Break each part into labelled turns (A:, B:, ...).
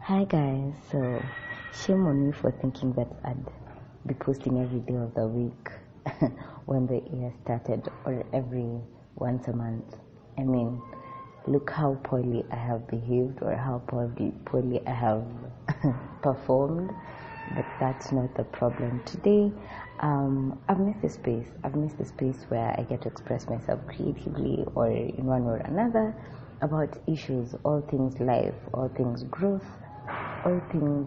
A: Hi guys, so shame on me for thinking that I'd be posting every day of the week when the year started, or every once a month. I mean, look how poorly I have behaved or how poorly I have performed, but that's not the problem. Today, I've missed the space. I've missed the space where I get to express myself creatively or in one or another about issues, all things life, all things growth, all things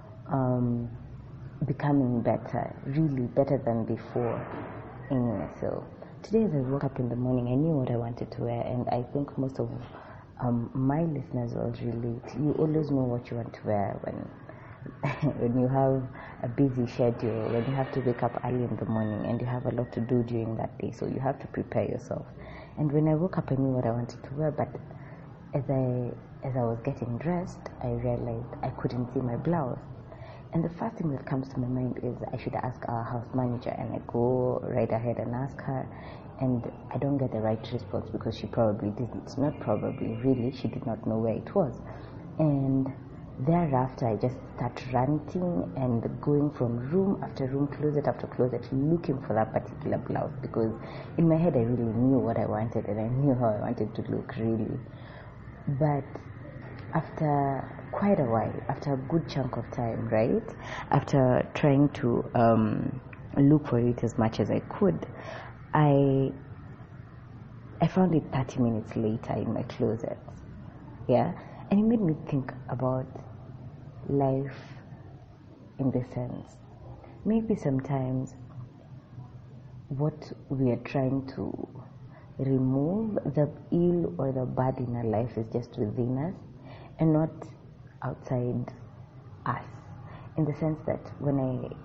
A: becoming better, really better than before. Anyway, so today as I woke up in the morning, I knew what I wanted to wear, and I think most of my listeners will relate. You always know what you want to wear when when you have a busy schedule, when you have to wake up early in the morning and you have a lot to do during that day, so you have to prepare yourself. And when I woke up, I knew what I wanted to wear, but as I was getting dressed, I realized I couldn't see my blouse. And the first thing that comes to my mind is I should ask our house manager, and I go right ahead and ask her, and I don't get the right response because she probably didn't. Not probably, really, she did not know where it was. And thereafter, I just start ranting and going from room after room, closet after closet, looking for that particular blouse, because in my head I really knew what I wanted and I knew how I wanted to look, really. But after quite a while, after a good chunk of time, right, after trying to look for it as much as I could, I found it 30 minutes later in my closet. Yeah, and it made me think about life in this sense. Maybe sometimes what we are trying to remove, the ill or the bad in our life, is just within us and not outside us. In the sense that when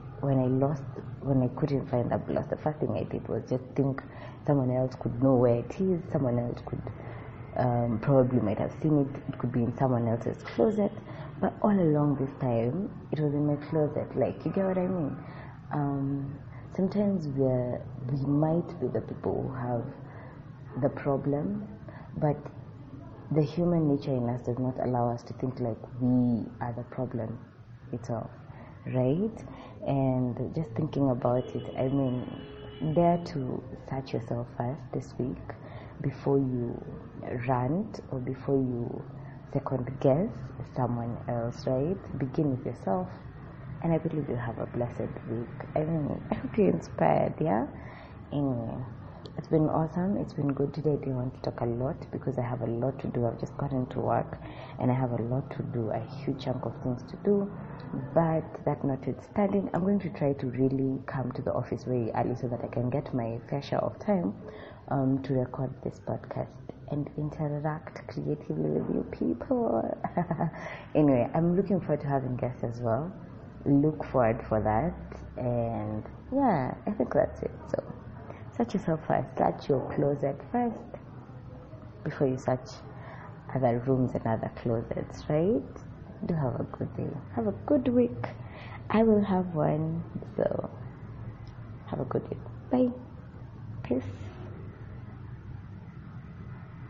A: I couldn't find that blouse, the first thing I did was just think someone else could know where it is, someone else could probably might have seen it, it could be in someone else's closet, but all along this time it was in my closet. Like, you get what I mean? Sometimes we might be the people who have the problem, but the human nature in us does not allow us to think like we are the problem itself, right? And just thinking about it, I mean, dare to search yourself first this week before you rant or before you second guess someone else, right? Begin with yourself, and I believe you'll have a blessed week. I mean, I hope you're inspired, yeah? Anyway, it's been awesome. It's been good today. I didn't want to talk a lot because I have a lot to do. I've just gotten to work and I have a lot to do, a huge chunk of things to do. But that notwithstanding, I'm going to try to really come to the office very early so that I can get my fair share of time to record this podcast and interact creatively with you people. Anyway, I'm looking forward to having guests as well. Look forward for that. And yeah, I think that's it. So search yourself first. Search your closet first before you search other rooms and other closets, right? Do have a good day. Have a good week. I will have one. So have a good week. Bye. Peace.